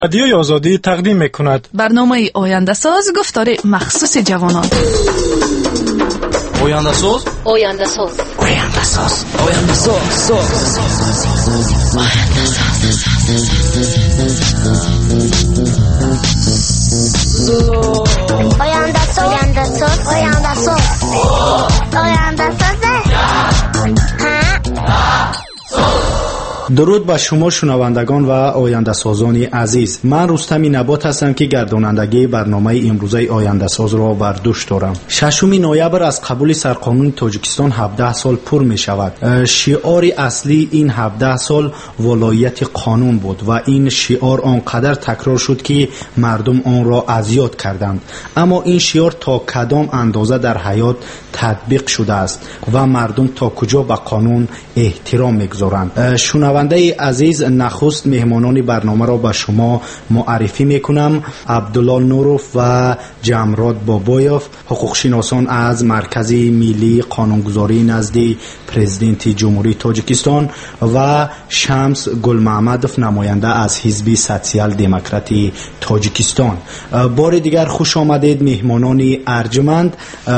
رادیوی آزادی تقدیم میکند برنامه آینده ساز، گفتار مخصوص جوانان. آینده ساز، آینده ساز، آینده ساز، آینده ساز، آینده ساز، آینده ساز، آینده ساز، آینده ساز. درود به شما شنوندگان و آینده سازان عزیز. من رستم نبات هستم که گردانندگی برنامه امروزه آینده ساز را بر دوش دارم. 6 نوامبر از قبول سرقانون تاجیکستان 17 سال پر می شود. شعار اصلی این 17 سال ولایت قانون بود و این شعار آنقدر تکرار شد که مردم آن را اذیت کردند. اما این شعار تا کدام اندازه در حیات تطبیق شده است و مردم تا کجا به قانون احترام میگذارند؟ شنونده عزیز، نخست مهمانان برنامه را به شما معرفی میکنم. عبدالله نوروف و جمراد بابایوف، حقوق شناسان از مرکز ملی قانونگذاری نزد پرزیدنت جمهوری تاجیکستان و شمس گل محمدوف، نماینده از حزب سوسیال دموکراتی تاجیکستان. بار دیگر خوش آمدید مهمانان ارجمند.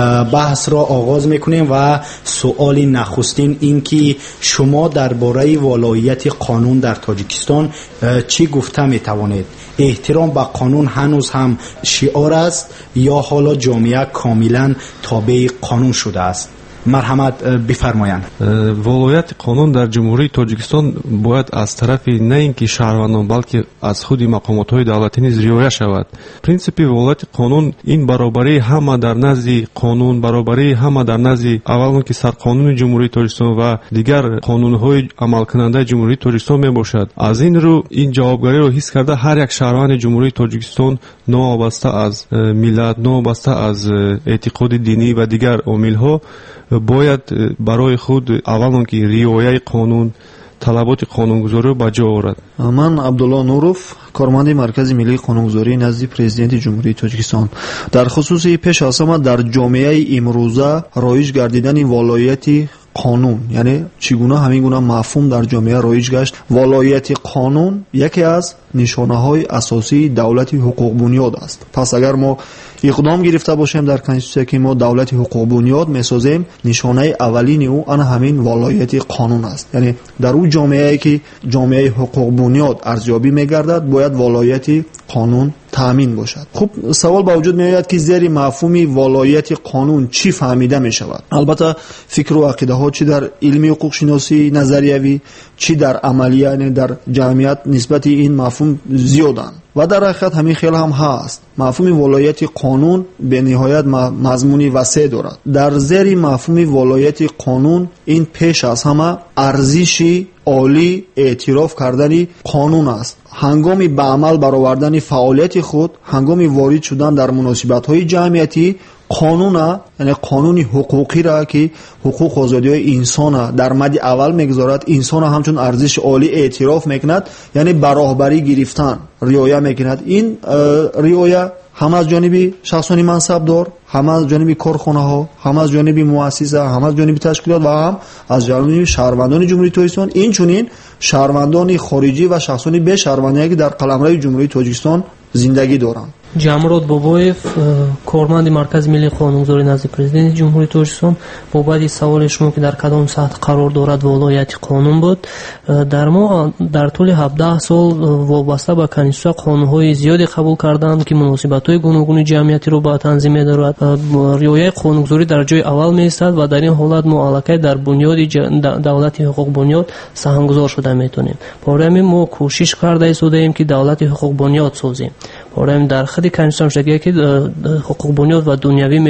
بحث را آغاز میکنیم و سوال نخستین این که شما درباره ولایت قانون در تاجیکستان چی گفته میتوانید؟ احترام به قانون هنوز هم شعار است یا حالا جامعه کاملا تابع قانون شده است؟ مرحمت بفرمایند. ولایت قانون در جمهوری تاجیکستان باید از طرف نه اینکه شهروندان بلکه از خود مقامات دولتی نیز رعایت شود. پرینسیپ ولایت قانون این برابری همه در نزد قانون، برابری همه در نزد اول که سرقانون جمهوری تاجیکستان و دیگر قانون‌های عمل کننده جمهوری تاجیکستان میباشد. از این رو این جوابگاری رو حس کرده هر یک شهروند جمهوری تاجیکستان نوابسته از ملت، نوابسته از اعتقاد دینی و دیگر عامل‌ها باید برای خود اول که رعایت قانون، طلبات قانونگذاری را به جا آورد. من عبدالله نوروف، کارمند مرکز ملی قانونگذاری نزد پرزیدنت جمهوری تاجیکستان. در خصوص پیش از همه در جامعه امروزه رایج گردیدن ولایت قانون، یعنی چگونه همین گونه مفهوم در جامعه رایج گشت. ولایت قانون یکی از نشانه‌های اساسی دولت حقوق بنیاد است. پس اگر ما اقدام گرفته باشیم در کنستیتوسیون که ما دولت حقوق بنیاد میسازیم، نشانه اولین او آن همین ولایت قانون است. یعنی در اون جامعه‌ای که جامعه حقوق بنیاد ارزیابی می‌گردد باید ولایت قانون تامین باشد. خب سوال به وجود میآید که زیر مفهوم ولایت قانون چی فهمیده می شود؟ البته فکر و عقیده ها چی در علم حقوق شناسی نظریوی چی در عملیه، یعنی در جمعیت نسبت این مفهوم زیادند و در حقیقت همین خیلی هم هست. مفهوم ولایت قانون به نهایت مضمونی وسیع دارد. در زیر مفهوم ولایت قانون این پیش از همه ارزش عالی اعتراف کردن قانون است. هنگامی به عمل برآوردن فعالیت خود، هنگامی وارد شدن در مناسبت‌های جمعیتی، قانون، یعنی قانون حقوقی را که حقوق و آزادی‌های انسان در مد اول میگذارد، انسان همچون ارزش عالی اعتراف میکند، یعنی برابری گرفتن رعایت میکند. این رعایت هم از جانب شخصان منصبدار، هم از جانب کارخانه‌ها، هم از جانب مؤسسه، هم از جانب تشکیلات و هم از جانب شهروندان جمهوری تاجیکستان، این چنین شهروندان خارجی و شخصان به شهروندی که در قلمرو جمهوری تاجیکستان زندگی دارند. جمراد بابایف، کارمند مرکز ملی قانونگذاری نزد پرزیدنت جمهوری تاجیکستان، بابت سوال شما که در کدام سطح قرار دارد ولایت قانون بود، در ما در طول 17 سال وابسته به کنستیتوسیون قانون‌های زیادی قبول کردند که مناسبت‌های گوناگون جمعیتی را به تنظیم می‌دارد. رعایت قانونگذاری در جای اول می‌ایستد و در این حالت ما علاقه در بنیاد دولت حقوق بنیاد سهمگذار شده می‌تونیم. برای همین ما کوشش کرده ایستادیم که دولت حقوق بنیاد سازیم. برای همین در خود کنستیتوسیون شده که حقوق بنیاد و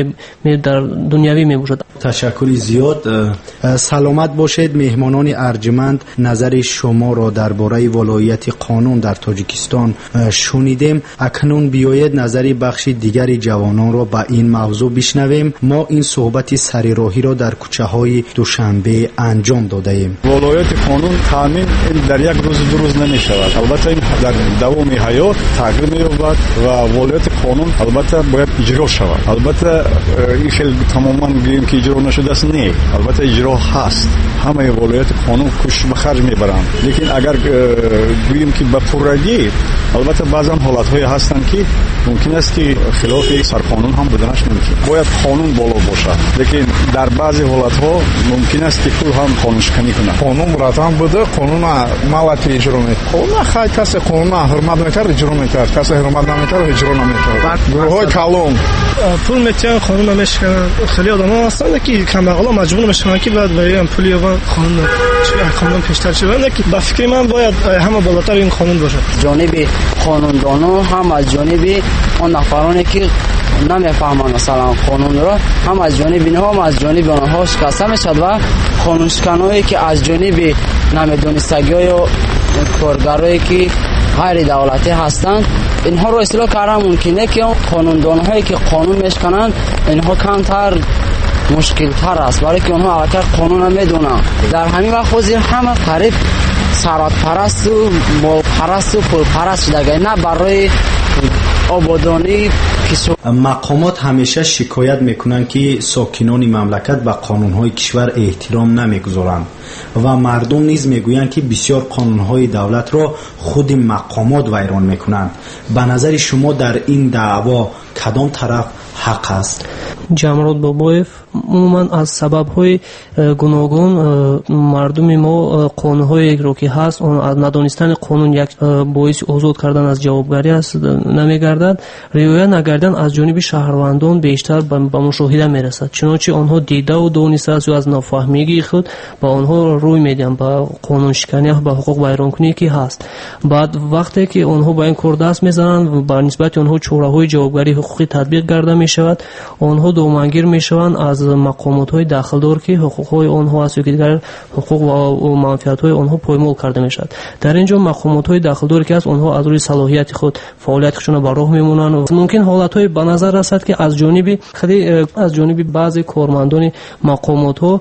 دنیوی می باشد. تشکر زیاد. سلامت باشید مهمانان ارجمند. نظر شما را درباره ولایت قانون در تاجیکستان شنیدیم. اکنون بیایید نظر بخش دیگر جوانان را به این موضوع بشنویم. ما این صحبت سر راهی را در کوچه های دوشنبه انجام داده ایم. ولایت قانون تامین در یک روز دو روز نمی شود. البته این در دوام حیات تغییر می یابد و ولایت قانون البته باید اجرا شود. البته این خیلی تماما بگیم که اجرا نشده است، نه، البته اجرا هست. همه ولایت قانون کوشش به خرج میبرند، لیکن اگر بگیم که به پررگی، البته بعضا حالت‌های هستن که ممکن است که خلاف سرقانون هم بودنش ممکن. باید قانون بالا باشد، لیکن در بعضی حالت‌ها ممکن است که کل هم قانون شکنی کنه. قانون مرتب بوده، قانون ملت اجرا میکنه. قانون خیلی کسی قانون حرمت میکرد اجرا میکرد، کسی حرمت نمیکرد اجرا نمیکرد. گروه‌های کلان پول میتونن قانون نمیشکنن. خیلی آدم‌ها هستن که کمبغلا مجبور میشن که بعد برای پول یا قانون پیشتر شون. که با فکر من باید همه بالاتر این قانون باشه. جانب قانوندانو هم از جانب اون نفرانی که نمیفهمن مثلا قانون را، هم از جانب اینها هم از جانب آنها شکسته میشد و قانون شکنایی که از جانب نمیدونستگی و کارگرایی که غیر دولتی هستند اینها رو اصلاح کردن ممکنه که قانوندانهایی که قانون میشکنن اینها کمتر مشکل تر است، برای که اونها اگر قانون هم میدونن. در همین وقت خوزی همه قریب ثروت پرست و مال پرست و پول پرست شده، نه برای آبادانی. مقامات همیشه شکایت میکنند که ساکنان مملکت به قانونهای کشور احترام نمیگذارند و مردم نیز میگویند که بسیار قانونهای دولت را خود مقامات ویران میکنند. به نظر شما در این دعوا کدام طرف حق است؟ جمرود بابایف عموما از سبب‌های گوناگون مردم ما قانون‌هایی رو که هست از ندانستن قانون یک باعث آزاد کردن از جوابگاری است نمیگردد، رعایت نکردن از جانب شهروندان بیشتر به مشاهده میرسد، چنانچه آنها دیده و دانسته است و از نافهمیگی خود با آنها روی میدن به قانون شکنی و به حقوق ویرانکنی که هست. بعد وقتی که آنها با این کار دست میزنند و به نسبت آنها چاره‌های جوابگاری حقوقی تطبیق کرده میشود، آنها دامنگیر میشوند از مقامات‌های داخلدار که حقوق‌های آنها است که دیگر حقوق و منفعت‌های آنها پایمال کرده میشد. در اینجا مقامات‌های داخلدار که است آنها از روی صلاحیت خود فعالیتشون به راه میمونند و ممکن حالت‌های به نظر رسد که از جانب بعضی کارمندان مقامات‌ها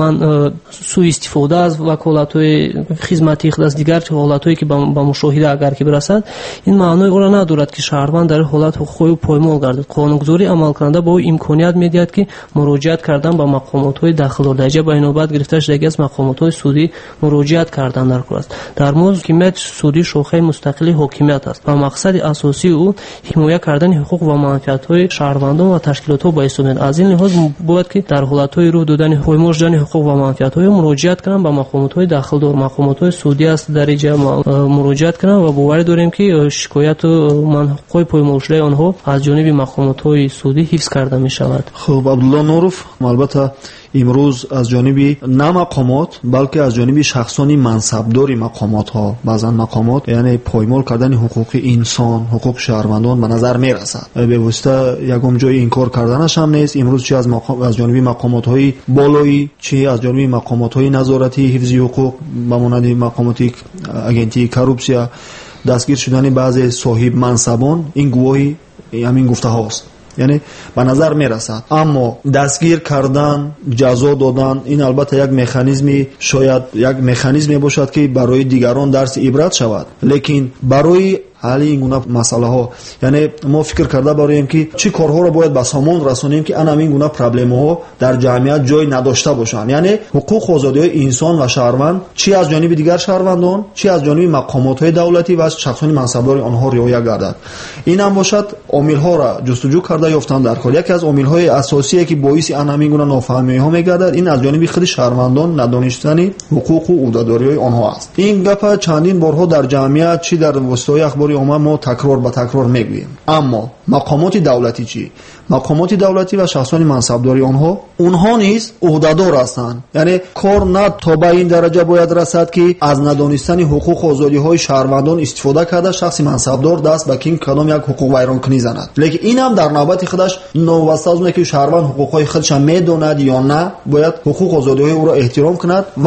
من سوء استفاده از وکالت‌های خدمتی خود از دیگر حالت‌هایی که با مشاهده اگر که برسد، این معنی او را ندارد که شهروند در حالت حقوقی پایمال گردد. قانونگذاری عمل کننده با امکانیت میدهد که مراجعت کردن به مقامات‌های داخلدار درجه به نوبت گرفته شده از مقامات‌های سودی مراجعت کردن در کار است. در مورد حکومت سودی شاخه مستقلی حکومت است و مقصد اساسی او حمایت کردن حقوق و منفعت‌های شهروندان و تشکیلات‌ها با استفاده از این لحاظ باید که در حالت‌های رو دادن پایمال شدن حقوق و منفعت‌های مراجعت کنند به مقامات‌های داخلدار، مقامات‌های سودی است درجه مراجعت کنند و باور داریم که شکایت و منحق‌های پایمال شده آنها از جانب مقامات‌های سودی حفظ کرده می‌شود. خب عبدالله نوروف، البته امروز از جانب نه مقامات بلکه از جانب شخصانی منصبداری مقامات ها، بعضا مقامات یعنی پایمال کردن حقوق انسان، حقوق شهروندان به نظر می رسد. به واسطه یکم جای این کار کردنش هم نیست. امروز چه از جانب مقامات های بالایی، چه از جانب مقامات های نظارتی حفظی حقوق به مانند مقامات اگنتی کروپسیا دستگیر شدن بعضی صاحب منصبان، این گواهی همین گفته هاست، یعنی به نظر می رسد. اما دستگیر کردن، جزا دادن، این البته یک مکانیزمی، شاید یک مکانیزمی باشد که برای دیگران درس عبرت شود، لیکن برای حل این گونه مسئله ها یعنی ما فکر کرده براییم که چی کارها را باید به سامان رسانیم که این گونه پرابلم ها در جامعه جای نداشته باشند. یعنی حقوق و آزادی های انسان و شهروند چی از جانب دیگر شهروندان، چی از جانب مقامات های دولتی و از شخصان منصبدار آنها رعایت گردد. این هم باشد عامل ها را جستجو کرده یافتن در کار. یکی از عامل های اساسی که باعث همین گونه نافهمی ها میگردد این از جانب خود شهروندان ندانستن حقوق و عهدهداری آنها است. این گپ چندین بارها در جامعه چی در وسایل اخباری ما تکرار به تکرار میگوییم. اما مقامات دولتی چی؟ مقامات دولتی و شخصان منصبداری اونها نیز عهدهدار هستند. یعنی کار نه تا به این درجه باید رسد که از ندانستن حقوق و آزادی های شهروندان استفاده کرده شخص منصبدار دست به کین کدام یک حقوق ویرانکنی زند. لیکن این هم در نوبت خودش نوبسته از اونه که شهروند حقوق های خودش میداند یا نه باید حقوق و آزادی های او را احترام کند و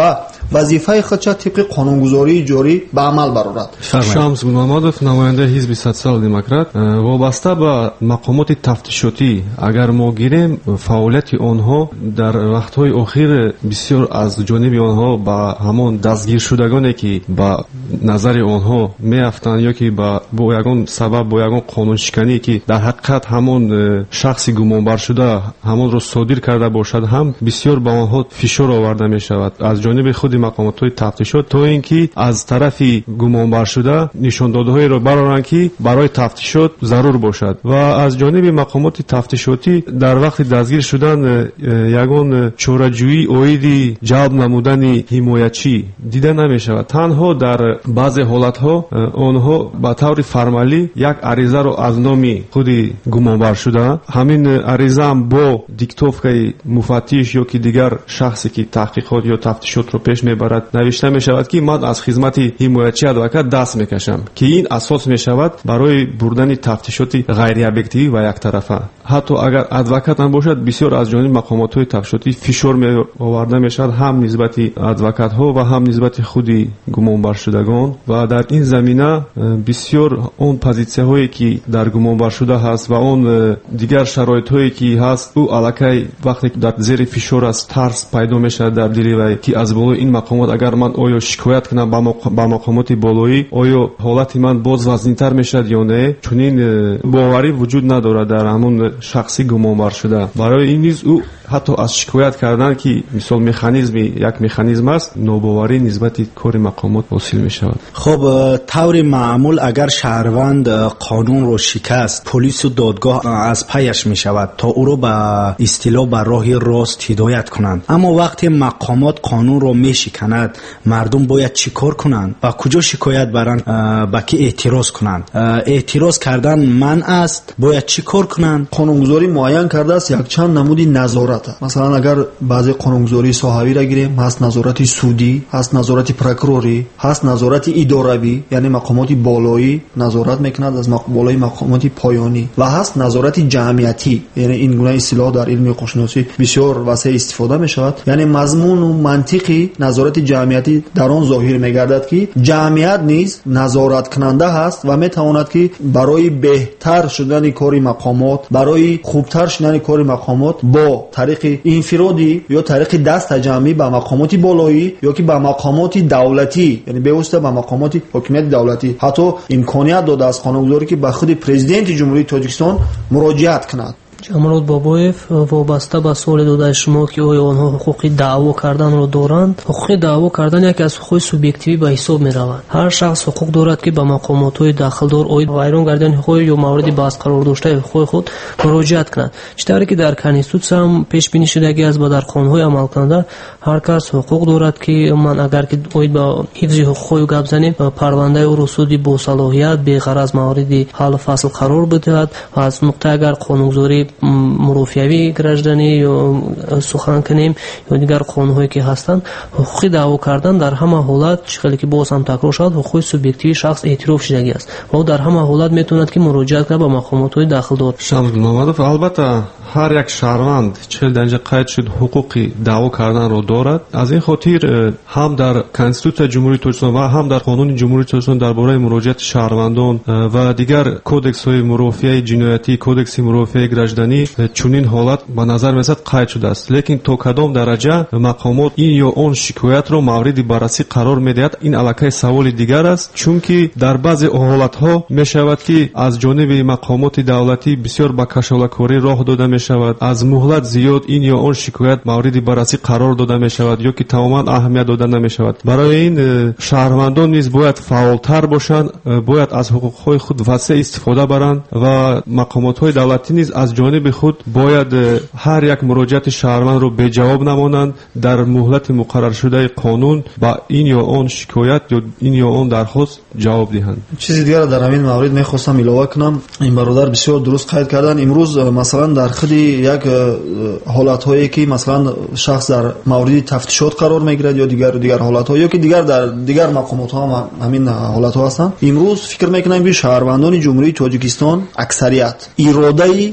вазифаи худша тибқи қонунгузории ҷорӣ ба амал барорад. шамс гулмамадов, намояндаи ҳизби социал-демократ: вобаста ба мақомоти тафтишотӣ агар мо гирем, фаъолияти онҳо дар вақтҳои охир бисёр аз ҷониби онҳо ба ҳамон дастгиршудагоне ки ба назари онҳо меафтанд ё ки бо ягон сабаб бо ягон қонуншиканӣ ки дар ҳақиқат ҳамон шахси гумонбаршуда ҳамонро содир карда бошад ҳам бисёр ба онҳо фишор оварда мешавад аз ҷониби худи мақомотҳои тафтишот, то ин ки аз тарафи гумонбаршуда нишондодҳоеро бароранд ки барои тафтишот зарур бошад ва аз ҷониби мақомоти тафтишотӣ дар вақти дастгир шудан ягон чораҷӯӣ оиди ҷалб намудани ҳимоячӣ дида намешавад. танҳо дар баъзе ҳолатҳо онҳо ба таври формалӣ як аризаро аз номи худи гумонбаршуда, ҳамин аризаам бо диктовкаи муфаттиш ё ки дигар шахсе ки таҳқиқот ё тафтишотро пеш мебарад навишта мешавад ки ман аз хизмати ҳимоячии адвокат даст мекашам, ки ин асос мешавад барои бурдани тафтишоти ғайриобъективӣ ва яктарафа. ҳатто агар адвокат ҳам бошад, бисёр аз ҷониби мақомотҳои тафтишотӣ фишор меоварда мешавад, ҳам нисбати адвокатҳо ва ҳам нисбати худи гумонбаршудагон. ва дар ин замина бисёр он позитсияҳое ки дар гумонбаршуда ҳаст ва он дигар шароитҳое ки ҳаст, ӯ аллакай вақте дар зери фишор аст, тарс пайдо мешавад дар дили вай ки аз болои ин мақомот агар ман оё шикоят кунам ба мақомоти болоӣ, оё ҳолати ман боз вазнинтар мешавад ё не. чунин боварӣ вуҷуд надорад дар ҳамон шахси гумонбаршуда. барои ин низ ӯ ҳатто аз шикоят кардан ки мисол механизми як механизм аст, нобоварӣ нисбати кори мақомот ҳосил мешавад. хоб таври маъмул агар шаҳрванд қонунро шикаст, полису додгоҳ аз паяш мешавад то ӯро ба истилоҳ ба роҳи рост ҳидоят кунанд. аммо вақте мақомот қонунро мешиканад, мардум бояд чӣ кор кунанд? ба куҷо шикоят баранд? ба кӣ эътироз кунанд? эътироз кардан манъ аст? бояд чӣ кор кунанд? қонунгузорӣ муайян кардааст якчанд намуди назорат. масалан агар баъзе қонунгузории соҳавиро гирем, ҳаст назорати судӣ, ҳаст назорати прокурорӣ, ҳаст назорати идоравӣ, яъне мақомоти болоӣ назорат мекунад аз болои мақомоти поёнӣ, ва ҳаст назорати ҷамъиятӣ, яъне ин гуна истилоҳ дар илми ҳуқуқшиносӣ бисёр васеъ истифода мешавад. яъне мазмуну мантиқи назорати ҷамъиятӣ дар он зоҳир мегардад ки ҷамъият низ назораткунанда ҳаст ва метавонад ки барои беҳтар шудани кори мақомот, барои хубтар шудани кори мақомот бо тариқи инфиродӣ ё тариқи дастаҷамъӣ ба мақомоти болоӣ ё ки ба мақомоти давлатӣ, яъне бевосита ба мақомоти ҳокимияти давлатӣ ҳатто имконият додааст қонунгузорӣ ки ба худи президенти ҷумҳурии Тоҷикистон муроҷиат кунад. ҷамрод бобоев, вобаста ба суоли додаи шумо ки оё онҳо ҳуқуқи даъво карданро доранд, ҳуқуқи даъво кардан яке аз ҳуқуқи субъективӣ ба ҳисоб меравад. ҳар шахс ҳуқуқ дорад ки ба мақомотҳои дахлдор оид вайрон гардидани ҳуқуқи ё мавриди баҳс қарор доштаи ҳуқуқи худ муроҷиат кунад. чӣ тавре ки дар конститутсия ҳам пешбинӣ шудагӣ аст ва дар қонунҳои амалкунанда ҳар кас ҳуқуқ дорад ки ман агар ки оид ба ҳифзи ҳуқуқҳои гап занем, парвандаи ӯро суди босалоҳият беғараз мавриди ҳаллу фасл қарор бидиҳад ва аз нуқтаи агар қонунгузорӣ мурофиавии гражданӣ ё сухан кунем ё дигар қонунҳое ки ҳастанд, ҳуқуқи даъво кардан дар ҳама ҳолат, чӣ хеле ки боз ҳам такрор шавад, ҳуқуқи субъективии шахс эътироф шудагӣ аст ва ӯ дар ҳама ҳолат метавонад ки муроҷиат кунад ба мақомотҳои дахлдор. шамс мамадов, албатта ҳар як шаҳрванд, чӣ хеле дар инҷа қайд шуд, ҳуқуқи даъво карданро дорад. аз ин хотир ҳам дар конститутсияи ҷумҳурии Тоҷикистон ва ҳам дар қонуни ҷумҳурии Тоҷикистон дар бораи муроҷиати шаҳрвандон ва дигар кодексҳои мурофиаи ҷиноятӣ, кодекси мурофиаи гражданӣ чунин ҳолат ба назар мерасад қайд шудааст. лекин то кадом дараҷа мақомот ин ё он шикоятро мавриди баррасӣ қарор медиҳад, ин аллакай саволи дигар аст, чунки дар баъзе ҳолатҳо мешавад ки аз ҷониби мақомоти давлатӣ бисёр ба кашолакорӣ роҳ дода мешавад, аз муҳлат зиёд ин ё он шикоят мавриди баррасӣ қарор дода мешавад ё ки тамоман аҳамият дода намешавад. барои ин шаҳрвандон низ бояд фаъолтар бошанд, бояд аз ҳуқуқҳои худ васеъ истифода баранд ва мақомотҳои давлатӣ низ аз ҷониби худ бояд ҳар як муроҷиати шаҳрвандро беҷавоб намонанд, дар муҳлати муқарраршудаи қонун ба ин ё он шикоят ё ин ё он дархост ҷавоб диҳанд. чизи дигар дар ҳамин маврид мехостам илова кунам. ин бародар бисёр дуруст қайд кардан. имрӯз масалан дар худи як ҳолатҳое ки масалан шахс дар мавриди тафтишот қарор мегирад ё дигар ҳолатҳо ё ки дар дигар мақомотҳо ҳам ҳамин ҳолатҳо ҳастанд. имрӯз фикр мекунам ки шаҳрвандони ҷумҳурии Тоҷикистон аксарият иродаи мустаҳкам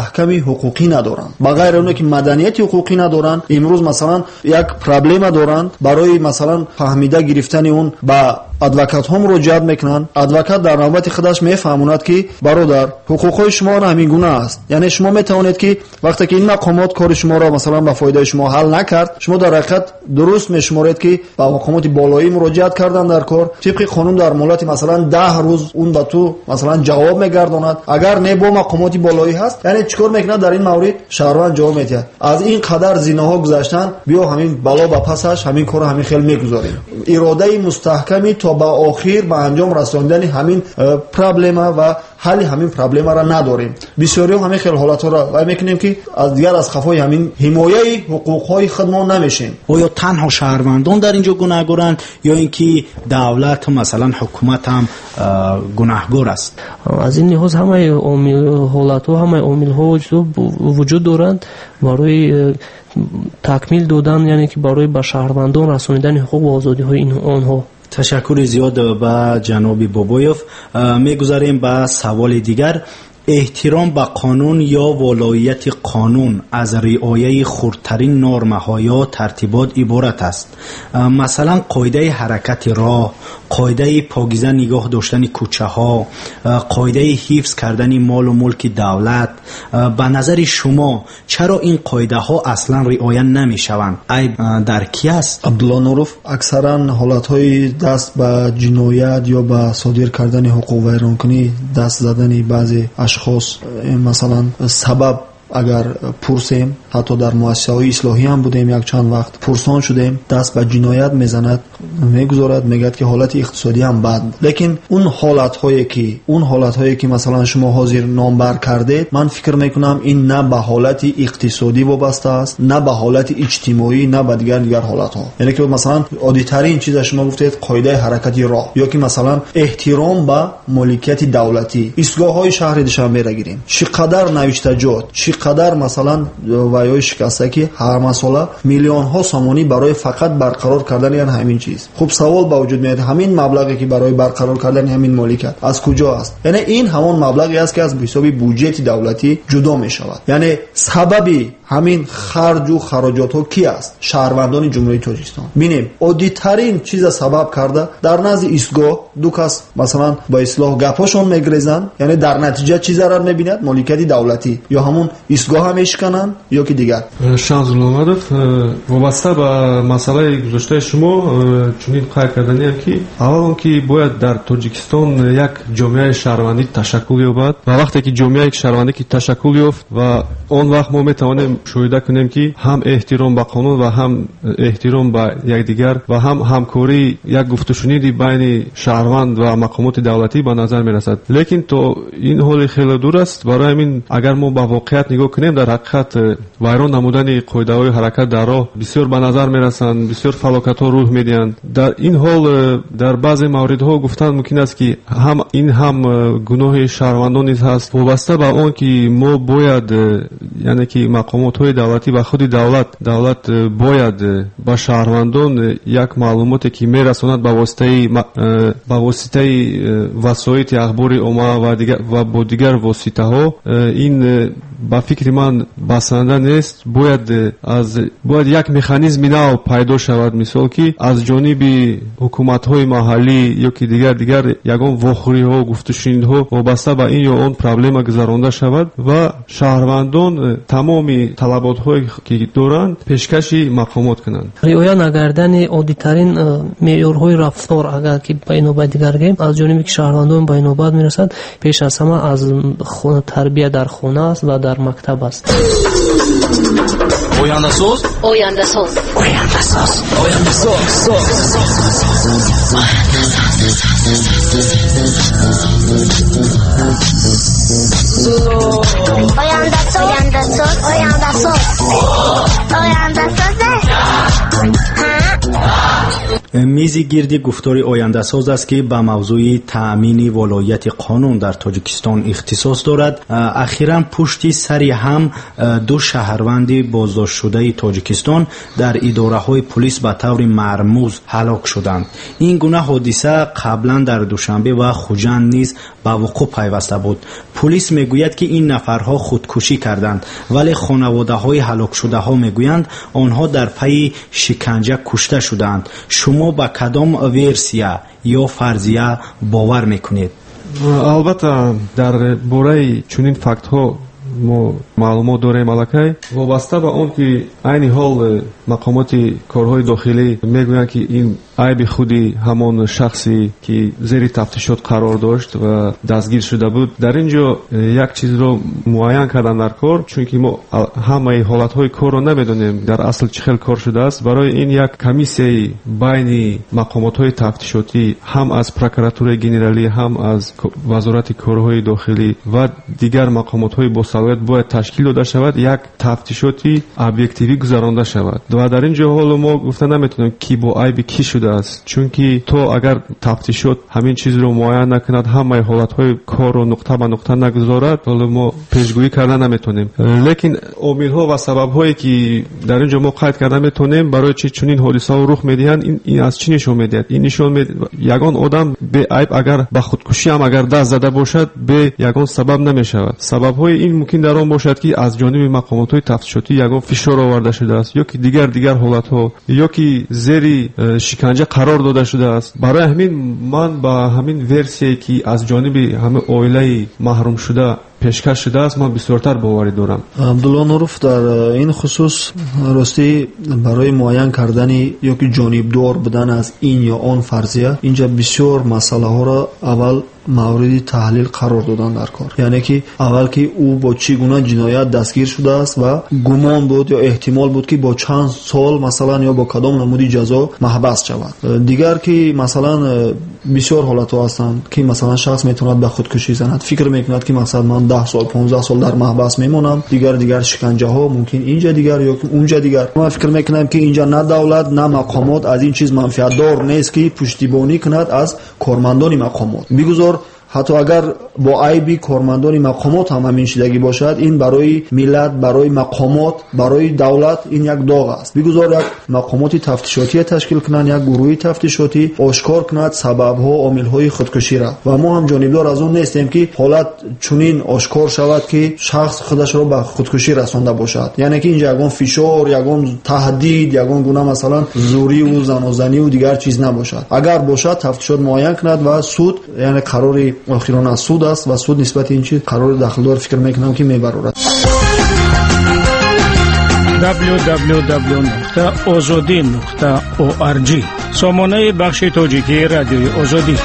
мустаҳками ҳуқуқӣ надоранд. ба ғайри оне ки маданияти ҳуқуқӣ надоранд, имрӯз масалан як проблема доранд, барои масалан фаҳмида гирифтани он ба адвокатҳо муроҷиат мекунанд. Адвокат дар навбати худаш мефаҳмонад ки бародар, ҳуқуқҳои шумо ҳамин гуна аст. Яъне шумо метавонед ки вақте ки ин мақомот кори шуморо масалан ба фоидаи шумо ҳал накард, шумо дар ҳақиқат дуруст мешуморед ки ба мақомоти болоӣ муроҷиат кардан дар кор. тибқи қонун дар муддати масалан 10 рӯз он ба ту масалан ҷавоб мегардонад. агар не бо мақомоти болоӣ ҳаст, яъне чикор мекунад дар ин маврид шаҳрванд ҷавоб медиҳад. аз ин қадар зиноҳо гузаштан, биё ҳамин бало ба пасаш ҳамин корро ҳамин хел мегузорем. иродаи мустаҳками то ба охир ба анҷом расондани ҳамин проблема ва ҳалли ҳамин проблемаро надорем. бисёриҳо ҳамин хел ҳолатҳоро вай мекунем ки аз дигар аз хафои ҳамин ҳимояи ҳуқуқҳои худ мо намешем. оё танҳо шаҳрвандон дар ин ҷо гунаҳгоранд ё ин ки давлат масалан ҳукумат ҳам гунаҳгор аст? аз ин лиҳоз ҳамаи ҳолатҳо, ҳамаи омилҳо вуҷуд доранд барои такмил додан, яъне ки барои ба шаҳрвандон расонидани ҳуқуқ ва озодиҳои онҳо. ташаккури зиёд ба ҷаноби бобоев. мегузарем ба саволи дигар. احترام به قانون یا ولایت قانون از رعایت خردترین نرم‌ها یا ترتیبات عبارت است. مثلا قاعده حرکت راه، قاعده پاکیزه نگاه داشتن کوچه‌ها، قاعده حفظ کردن مال و ملک دولت. به نظر شما چرا این قاعده ها اصلا رعایت نمی‌شوند؟ عیب در کی است؟ عبدالله نوروف، اکثرا حالت‌های دست به جنایت یا به صادر کردن حقوق ویرانکنی دست زدن بعضی اشخاص مثلا سبب اگر پرسیم، حتی در مؤسسه‌های اصلاحی هم بودیم یک چند وقت پرسان شدیم، دست به جنایت میزند، میگذارد، میگد که حالت اقتصادی هم بد. لیکن اون حالت‌هایی که مثلا شما حاضر نامبر کردید، من فکر میکنم این نه به حالت اقتصادی وابسته است، نه به حالت اجتماعی، نه به دیگر حالت‌ها. یعنی که مثلا عادی‌ترین چیز شما گفتید قاعده حرکت راه، یا که مثلا احترام به مالکیت دولتی. ایستگاه‌های شهر دوشنبه را گیریم، چقدر نوشتجات، چقدر مثلا وایای شکسته که هر مسئله میلیون ها سامانی برای فقط برقرار کردن یعنی همین چیز. خب سوال با وجود میاد همین مبلغی که برای برقرار کردن همین مالکیت از کجا است؟ یعنی این همون مبلغی است که از حساب بودجه دولتی جدا می شود. یعنی سببی همین خرج و خراجات ها کی است؟ شهروندان جمهوری تاجیکستان. ببینیم عادی ترین چیز سبب کرده در نزد ایستگاه دو کس مثلا با اصلاح گپاشون میگریزن، یعنی در نتیجه چیز را میبیند مالکیت دولتی، یا همون ایستگاه هم میشکنن یا که دیگر. شانس نومدов وابسته به مسئله گذشته شما چنین قید کردنی هم که اول که باید در تاجیکستان یک جامعه شهروندی تشکل یابد و وقتی که جامعه شهروندی که تشکل یافت و اون وقت ما میتوانیم شاهده کنیم که هم احترام به قانون و هم احترام به یکدیگر و هم همکاری یک گفتگوشنیدی بین شهروند و مقامات دولتی به نظر میرسد. لیکن تو این حال خیلی دور است. برای همین اگر ما به واقعیت نگاه کنیم در حقیقت ویران نمودن قاعده‌های حرکت در راه بسیار به نظر میرسند، بسیار فلاکت‌ها روح میدهند. در این حال در بعضی موردها گفتن ممکن است که هم گناه شهروندان هست وابسته به آن که ما باید یعنی که مقامات‌های دولتی و خود دولت باید با شهروندان یک معلوماتی که میرساند با واسطه وسایل اخباری عامه و با دیگر واسطه‌ها این با فکر من بسنده نیست. باید یک مکانیزم نو پیدا شود، مثال که از جانب حکومت‌های محلی یا که دیگر یگان واخوری‌ها گفتگوشنیدها وابسته به این یا اون پرابلم گذرانده شود و شهروندان تمام طلبات‌هایی که دارند پیشکشی مقامات کنند. رعایت نکردن عادی‌ترین معیارهای رفتار اگر که به نوبت دیگر گیم از جانب شهروندان به نوبت میرسد، پیش از همه از تربیت در خانه است و در مکتب است. Oyanda soz. میز گرد گفتار آینده ساز است که به موضوع تأمین ولایت قانون در تاجیکستان اختصاص دارد. اخیراً پشت سر هم دو شهروند بازداشت شده تاجیکستان در اداره‌های پلیس به طور مرموز هلاک شدند. این گونه حادثه قبلا در دوشنبه و خوجند نیز به وقوع پیوسته بود. پلیس میگوید که این نفرها خودکشی کردند، ولی خانواده‌های هلاک شده‌ها میگویند آنها در پی شکنجه کشته شدند. شما به کدام ورسیه یا فرضیه باور میکنید؟ البته در باره چنین فکت ها ما معلومات داریم الکی وابسته به اون که عین حال مقامات کارهای داخلی میگویند که این عیب خودی همون شخصی که زیر تفتیشات قرار داشت و دستگیر شده بود. در اینجا یک چیز رو معین کردن در کار، چون که ما همه حالتهای کار رو نمیدونیم در اصل چه خیلی کار شده است. برای این یک کمیسیه بین مقامات تفتیشاتی هم از پروکراتوره گنرالی هم از وزارت کارهای داخلی و دیگر مقامات با صلاحیت باید تشکیل داده شود، یک تفتیشاتی ابجکتیوی گذرانده شود. و در اینجا حالا ما گفته نمیتونیم کی با عیب کی شده است، چون که تو اگر تفتیشات همین چیز رو معین نکند، همه حالتهای کار رو نقطه به نقطه نگذارد، حالا ما پیشگویی کردن نمیتونیم. لیکن عامل‌ها و سبب‌هایی که در اینجا ما قید کردن میتونیم برای چی چنین حادثه‌ها رخ میدهند، این از چی نشون میدهد؟ این نشون میدهد یگان آدم به عیب اگر به خودکشی هم اگر دست زده باشد به یگان سبب نمیشود. سبب‌های این ممکن در آن باشد که از جانب مقامات تفتیشاتی یگان فشار آورده شده است، یا که دیگر حالت‌ها، یا که زیر شکنجه قرار داده شده است. برای همین من با همین ورسیه که از جانب همه عائله محروم شده پیشکش شده است من بسیارتر باوری دارم. عبدالله نوروف در این خصوص راستی برای معین کردن یا که جانبدار بودن از این یا آن فرضیه اینجا بسیار مسئله ها را اول مورد تحلیل قرار دادن در کار. یعنی که اول که او با چی گونه جنایت دستگیر شده است و گمان بود یا احتمال بود که با چند سال مثلا یا با کدام نمودی جزا محبس شود. دیگر که مثلا بسیار حالت ها هستند که مثلا شخص میتواند به خودکشی زند، فکر میکند که مثلا من 10 سال 15 سال در محبس میمونم، دیگر شکنجه ها ممکن اینجا دیگر یا اونجا دیگر. ما فکر میکنیم که اینجا نه دولت نه مقامات از این چیز منفعت دار نیست که پشتیبانی کند از کارمندان مقامات. بگذار حتی اگر با عیبی کارمندان مقامات هم همین شدگی باشد، این برای ملت، برای مقامات، برای دولت این یک داغ است. بگذار یک مقامات تفتیشاتی تشکیل کنند، یک گروه تفتیشاتی آشکار کند سبب‌ها و عامل‌های خودکشی را، و ما هم جانبدار از اون نیستیم که حالت چنین آشکار شود که شخص خودش را به خودکشی رسانده باشد. یعنی که اینجا یگان فشار، یگان تهدید، یگان گونه مثلا زوری و زنازنی و دیگر چیز نباشد. اگر باشد تفتیشات معین کند و سود، یعنی قرار آخران از سود است و سود نسبت این چیز قرار داخلدار فکر میکنم که میبرد. www.azadi.org سامانه بخش تاجیکی رادیوی آزادی.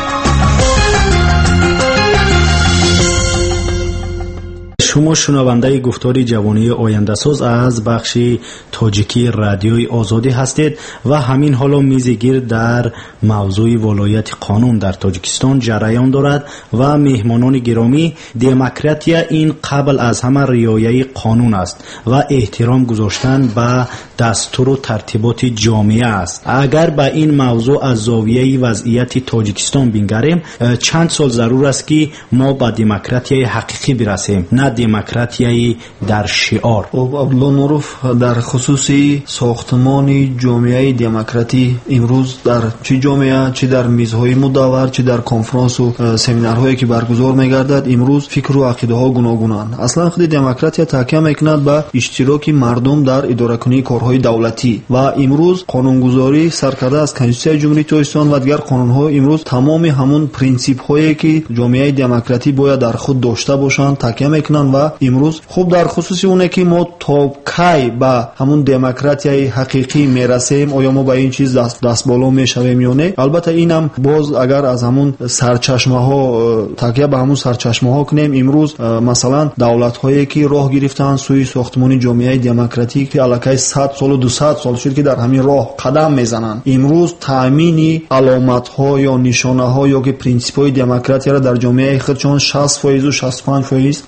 شما شنونده گفتار جوانی آینده ساز از بخش تاجیکی رادیوی آزادی هستید و همین حالا میزگیر در موضوع ولایت قانون در تاجیکستان جریان دارد و مهمانان گرامی، دموکراسی این قبل از همه رعایت قانون است و احترام گذاشتن به دستور و ترتیبات جامعه است. اگر به این موضوع از زاویه وضعیت تاجیکستان بنگریم، چند سال ضرور است که ما به دموکراسی حقیقی برسیم، نه دموکراسی در شعار. عبدالله نوروف در خصوص ساختمان جامعه دموکراتی امروز در چه جامعه، چه در میزهای مدور، چه در کنفرانس و سمینارهایی که برگزار میگردد، امروز فکر و عقیده ها گوناگونند. اصلا خود دموکراسی تاکید میکند به اشتراک مردم در اداره کنی کارهای دولتی و امروز قانونگذاری سرکرده از کنستیتوسیون جمهوری تاجیکستان و دیگر قانون‌ها امروز تمام همون پرینسیپ هایی که جامعه دموکراتی باید در خود داشته باشند تاکید میکنند و امروز خوب در خصوص اونه که ما تا کی به همون دموکراسی حقیقی میرسیم، آیا ما به این چیز دست بالا میشویم یا نه. البته اینم باز اگر از همون سرچشمه ها تکیه به همون سرچشمه ها کنیم، امروز مثلا دولت هایی که راه گرفتن سوی ساختمان جامعه دموکراتی که الکی 100 سال و 200 سال شد که در همین راه قدم میزنن، امروز تامین علامت ها یا نشانه ها یا که پرینسیپ های دموکراسی را در جامعه خودشون 60% و 65% ارزیابی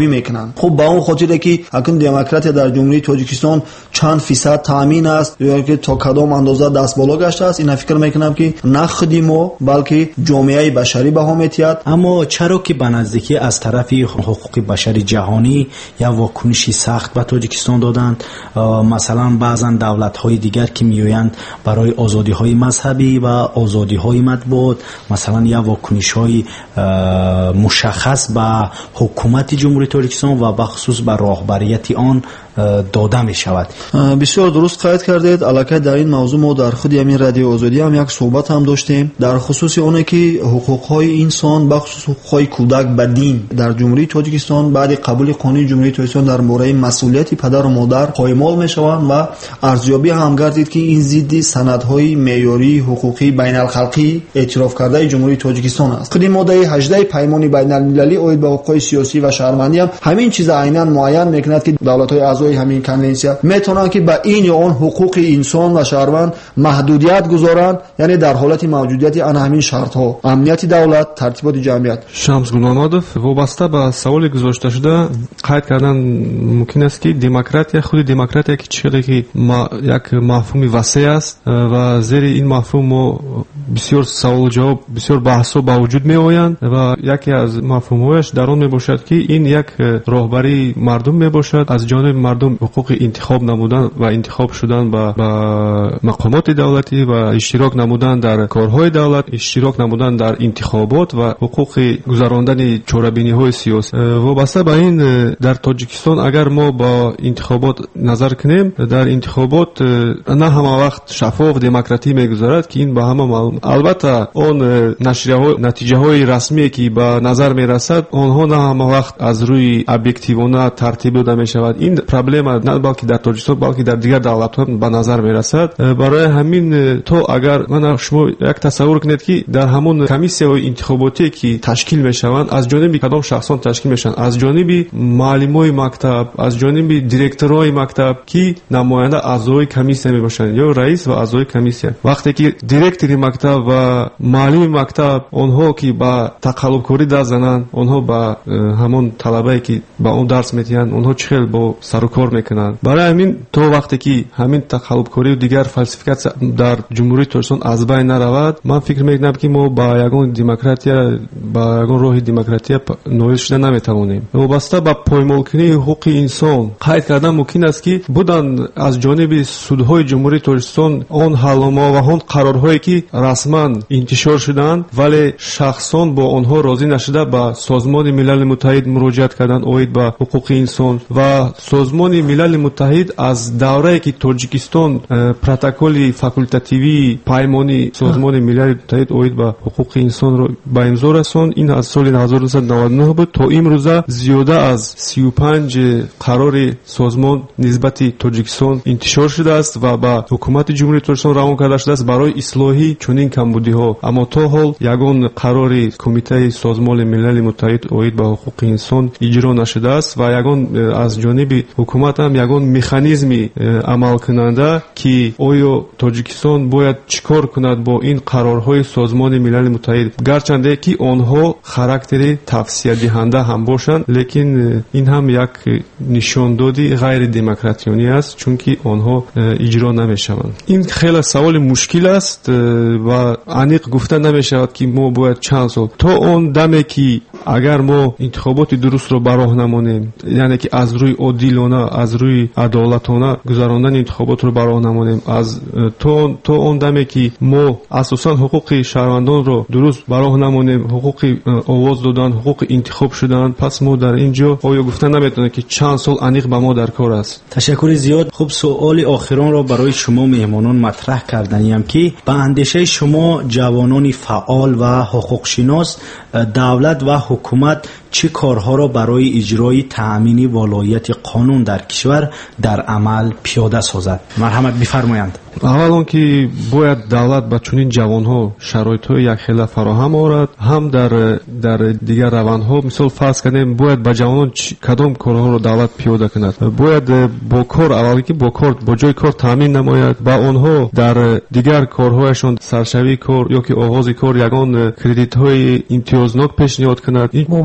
پیشگامی میکنن. خب با اون خاطره که اکنون دموکراتیا در جمهوری تاجیکستان چند فیصد تامین است یا که تا کدام اندازه دست بالا گشته است، این فکر میکنم که نه خود ما بلکه جامعه بشری به هم میتید. اما چرا که به نزدیکی از طرف حقوق بشری جهانی یا واکنشی سخت به تاجیکستان دادند؟ مثلا بعضا دولت‌های دیگر که میآیند برای آزادی‌های مذهبی و آزادی‌های مطبوعات مثلا یا واکنش‌های مشخص به حکومت جمهوری تاجیکستان و به خصوص به راهبریت آن داده می شود. بسیار درست قید کردید. البته در این موضوع ما در خود همین رادیو آزادی هم یک صحبت هم داشتیم در خصوص اونه که حقوق‌های انسان به خصوص حقوق‌های کودک به دین در جمهوری تاجیکستان بعد قبول قانون جمهوری تاجیکستان در مورد مسئولیت پدر و مادر پایمال می شوند و ارزیابی هم گردید که این ضد سندهای معیاری حقوقی بین الخلقی اعتراف کرده جمهوری تاجیکستان است. خود ماده 18 پیمان بین المللی اید به حقوق سیاسی و شهروندی هم همین چیز عیناً معین میکند که دولت‌های اعضای همین کنونسیا میتونن که به این یا آن حقوق انسان و شهروند محدودیت گذارن، یعنی در حالت موجودیت آن همین شرط‌ها امنیت دولت، ترتیبات جمعیت. شمس گلمحمدов وابسته به سوالی گذاشته شده قید کردن ممکن است که دموکراتیا خود دموکراتیا که چیزی که یک مفهوم وسیع است و زیر این مفهوم ما بسیار سوال و جواب بسیار بحث‌ها با وجود میآیند و یکی از مفاهیمش در آن میباشد که این یک راهبری مردم میباشد از جانب مردم حقوق انتخاب نمودن و انتخاب شدن به مقامات دولتی و اشتراک نمودن در کارهای دولت، اشتراک نمودن در انتخابات و حقوق گذراندن چاره‌بینی‌های سیاسی. وابسته به این در تاجیکستان اگر ما با انتخابات نظر کنیم در انتخابات نه همه وقت شفاف دموکراتی میگذارد که این به همه معلوم. البته اون نتیجه‌های رسمی که به نظر میرسد آنها نه همه وقت از روی ابجکتیوانه ترتیب داده میشود. این پرابلم نه بلکه در تاجیکستان بلکه در دیگر دولت‌ها به نظر میرسد. برای همین تو اگر من شما یک تصور کنید که در همون کمیسی‌های انتخاباتی که تشکیل میشوند از جانب کدام شخصان تشکیل میشن؟ از جانب معلمای مکتب، از جانب دیرکتورای مکتب که نماینده اعضای کمیسیه میباشند یا رئیس و اعضای کمیسیه. وقتی که دیرکتوری مکتب و معلم مکتب آنها که با تقلبکاری دست زنند، آنها با همون طلبه‌ای که با اون درس میدهند اونها چخیل با سر و کار میکنند. برای همین تو وقتی که همین تقلبکاری و دیگر فلسفیکات در جمهوری تاجیکستان از بین نرود، من فکر میکنم که ما با یگان دموکراتیا با یگان راه دموکراتیا نویل شده نمیتوانیم. وابسته به پایمال کنی حقوق انسان قید کردن ممکن است که بودن از جانب سودهای جمهوری تاجیکستان آن حلما و آن قرارهایی که رسما انتشار شدند ولی شخصان با آنها راضی نشده به سازمان ملل متحد مراجعت کردند اوید به حقوق انسان و سازمان ملل متحد از دوره‌ای که تاجیکستان پروتکل فاکولتاتیوی پیمانی سازمان ملل متحد اوید به حقوق انسان را به امضا رساند. این از سال 1999 بود تا امروز زیاده از 35 قرار سازمان نسبت تاجیکستان انتشار شده است و به حکومت جمهوری تاجیکستان روان کرده شده است برای اصلاحی چنین کمبودی‌ها. اما تا حال یگان قرار کمیته سازمان ملل متحد اوید به حقوق انسان اجرا نشده است و یگان از جانب حکومت هم یگان مکانیزمی عمل کننده که آیا تاجیکستان باید چیکار کند با این قرارهای سازمان ملل متحد، گرچنده که آنها خاراکتر توصیه دهنده هم باشند لیکن این هم یک نشاندادی غیر دموکراتیانی است چون که آنها اجرا نمیشوند. این خیلی سوال مشکل است و عمیق گفته نمیشود که ما باید چند سال تا اون دمی که اگر ما انتخابات درست رو براه نمانیم، یعنی که از روی عادلانه از روی عدالتانه گذراندن انتخابات رو براه نمانیم، از تا اون دمی که ما اساسا حقوق شهروندان رو درست براه نمانیم، حقوق آواز دادن، حقوق انتخاب شدن، پس ما در اینجا آیا گفتن نمیتونه که چند سال عمیق به ما در کار است. تشکر زیاد. خب سوال آخران را برای شما مهمانان مطرح کردنیم که به اندیشه شما جوانان فعال و حقوق شناس دولت و حکومت چه کارها را برای اجرای تأمین ولایت قانون در کشور در عمل پیاده سازد؟ مرحمت بفرمایند. اول اون که باید دولت به چنین جوانها شرایط‌های یک خیلی فراهم آورد، هم در دیگر روندها مثال فرض کنیم باید به جوانان کدام کارها را دولت پیاده کند، باید با کار اولی که با جای کار تامین نماید، با آنها در دیگر کارهایشان سرشوی کار یا که آغاز کار یگان کردیت‌های امتیازناک پیشنهاد کند. بابت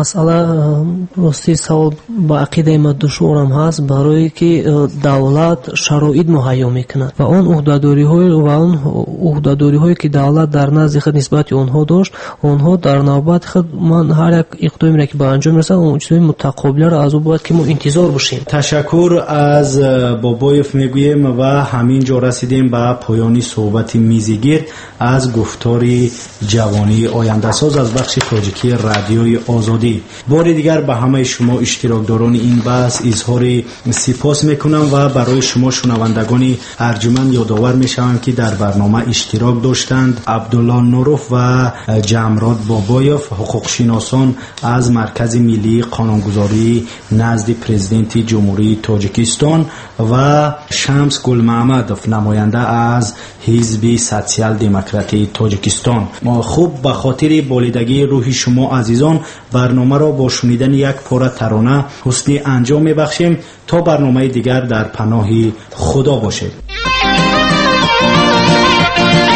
масъала рости савол ба ақидаи ма душворам ҳаст, барое ки давлат шароит муҳайё мекунад ва он уҳдадориҳое ки давлат дар назди худ нисбати онҳо дошт, онҳо дар навбати худ ман ҳар як иқдометро ки ба анҷом мерасад, он чизои мутақобиларо аз ӯ бояд ки мо интизор бошем. ташаккур аз бобоев мегӯем ва ҳамин ҷо расидем ба поёни суҳбати мизигир аз гуфтори ҷавонии ояндасоз аз бахши тоҷикии радиои озодӣ. бори дигар ба ҳамаи шумо иштирокдорони ин баҳс изҳори сипос мекунам ва барои шумо шунавандагони арҷуманд ёдовар мешавам ки дар барнома иштирок доштанд абдулло нуров ва ҷамрод бобоев, ҳуқуқшиносон аз маркази миллии қонунгузорӣ назди президенти ҷумҳурии тоҷикистон ва шамс гулмаҳмадов, намоянда аз ҳизби социал-демократии тоҷикистон. хуб, ба хотири болидагии рӯҳи шумо азизон, барномаро бо шунидани як пора тарона ҳусни анҷом мебахшем. то барномаи дигар дар паноҳи худо бошед.